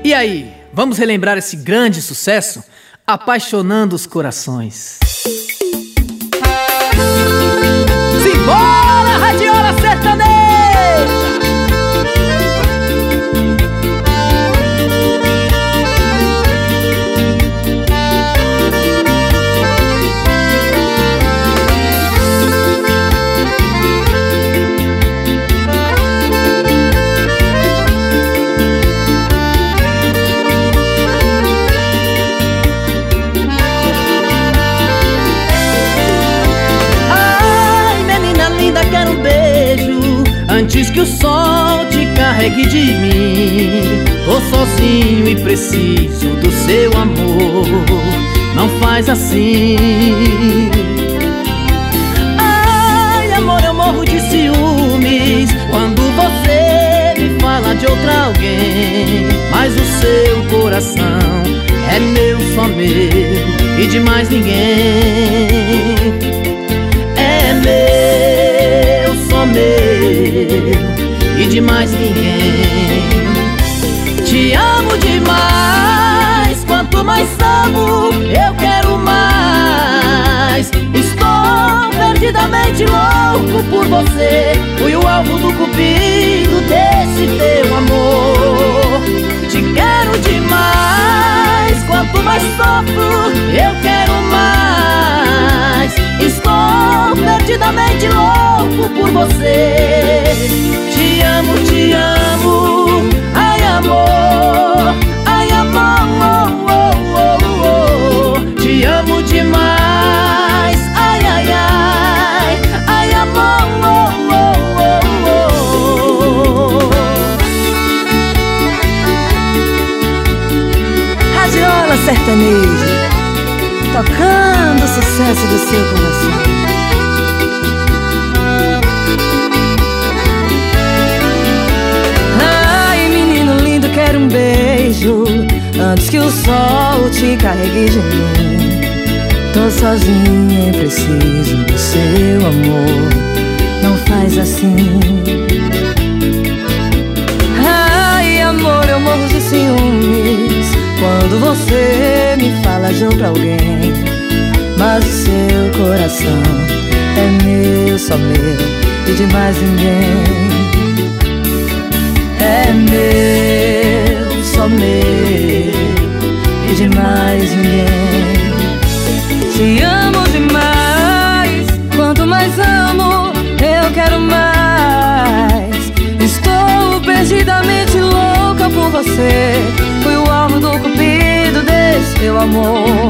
E aí, vamos relembrar esse grande sucesso? Apaixonando os corações. Simbora, Radiola Sertaneja! Antes que o sol te carregue de mim, tô sozinho e preciso do seu amor. Não faz assim. Ai, amor, eu morro de ciúmes quando você me fala de outra alguém. Mas o seu coração é meu, só meu e de mais ninguém. É meu, só meu e de mais ninguém. Te amo demais, quanto mais amo, eu quero mais. Estou perdidamente louco por você. Fui o alvo do cupido desse teu amor. Te quero demais, quanto mais sofro, eu quero mais. Estou perdidamente louco por você. Te amo, ai amor, ai amor, oh, oh, oh. Te amo demais, ai, ai, ai, ai amor, oh, oh, oh, oh. Radiola Sertaneja, tocando o sucesso do seu coração. Quero um beijo antes que o sol te carregue de mim. Tô sozinha e preciso do seu amor. Não faz assim. Ai, amor, eu morro de ciúmes quando você me fala de outro alguém. Mas o seu coração é meu, só meu e de mais ninguém. É meu, só meu e de mais ninguém. Te amo demais, quanto mais amo, eu quero mais. Estou perdidamente louca por você. Fui o alvo do cupido desse teu amor.